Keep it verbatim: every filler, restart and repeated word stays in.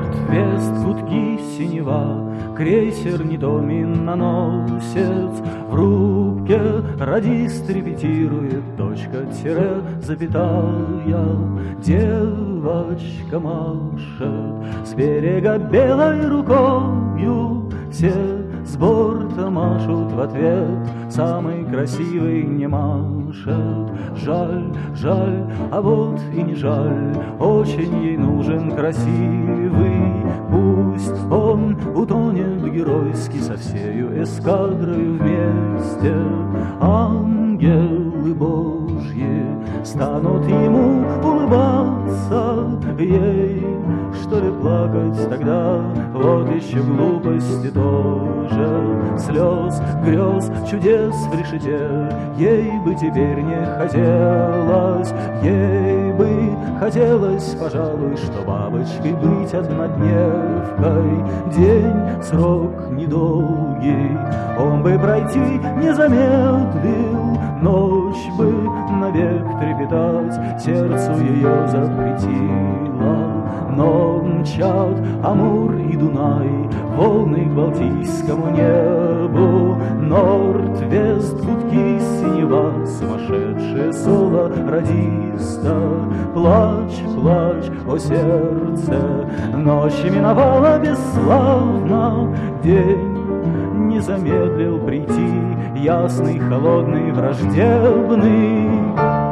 Норд-Вест, гудки синева, крейсер не то миноносец. В рубке радист репетирует, точка-тире, запятая. Девочка машет с берега белой рукою, все с борта машут в ответ, самый красивый не машет. Жаль, жаль, а вот и не жаль, очень ей нужен красивый. Пусть он утонет геройски со всею эскадрою вместе. Ангелы Божьи станут ему улыбаться, ей что ли плакать тогда? Вот еще глупости тоже, слез, грез, чудес в решете. Ей бы теперь не хотелось, ей бы хотелось, пожалуй, что бабочкой быть однодневкой. День, срок недолгий, он бы пройти не замедлил, ночь бы навек трепетать сердцу ее запретила. Но мчат Амур и Дунай, волны к Балтийскому небу. Норд-Вест, гудки синева, сумасшедшее соло радиста. Плачь, плачь, о сердце, ночь миновала бесславно. День не замедлил прийти, ясный, холодный, враждебный.